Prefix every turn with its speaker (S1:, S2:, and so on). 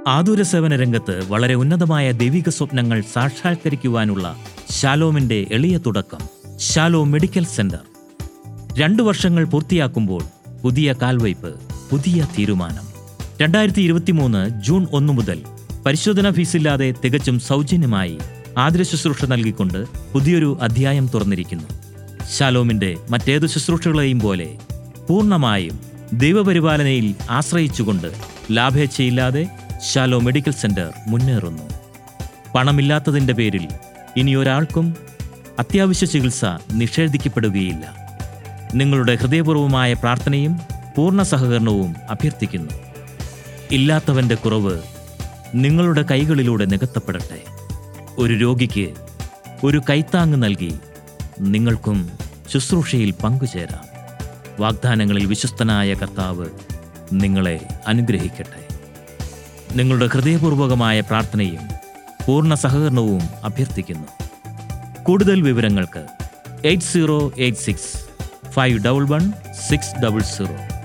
S1: ആതുര സേവന രംഗത്ത് വളരെ ഉന്നതമായ ദൈവിക സ്വപ്നങ്ങൾ സാക്ഷാത്കരിക്കുവാനുള്ള ഷാലോമിന്റെ എളിയ തുടക്കം. Shalom medical centre. 2 വർഷങ്ങൾ പൂർത്തിയാക്കുമ്പോൾ പുതിയ കാൽവയ്പ്, പുതിയ തീരുമാനം. 2023 ജൂൺ 1 മുതൽ പരിശോധനാ ഫീസില്ലാതെ തികച്ചും സൗജന്യമായി ആതുര ശുശ്രൂഷ നൽകിക്കൊണ്ട് പുതിയൊരു അധ്യായം തുറന്നിരിക്കുന്നു. ഷാലോമിന്റെ മറ്റേതു ശുശ്രൂഷകളെയും പോലെ പൂർണ്ണമായും ദൈവപരിപാലനയിൽ ആശ്രയിച്ചുകൊണ്ട് ലാഭേച്ഛയില്ലാതെ ഷാലോം മെഡിക്കൽ സെന്റർ മുന്നേറുന്നു. പണമില്ലാത്തതിൻ്റെ പേരിൽ ഇനിയൊരാൾക്കും അത്യാവശ്യ ചികിത്സ നിഷേധിക്കപ്പെടുകയില്ല. നിങ്ങളുടെ ഹൃദയപൂർവമായ പ്രാർത്ഥനയും പൂർണ്ണ സഹകരണവും അഭ്യർത്ഥിക്കുന്നു. ഇല്ലാത്തവൻ്റെ കുറവ് നിങ്ങളുടെ കൈകളിലൂടെ നികത്തപ്പെടട്ടെ. ഒരു രോഗിക്ക് ഒരു കൈത്താങ്ങ് നൽകി നിങ്ങൾക്കും ശുശ്രൂഷയിൽ പങ്കുചേരാം. വാഗ്ദാനങ്ങളിൽ വിശ്വസ്തനായ കർത്താവ് നിങ്ങളെ അനുഗ്രഹിക്കട്ടെ. നിങ്ങളുടെ ഹൃദയപൂർവകമായ പ്രാർത്ഥനയും പൂർണ്ണ സഹകരണവും അഭ്യർത്ഥിക്കുന്നു. കൂടുതൽ വിവരങ്ങൾക്ക് 8086 511 600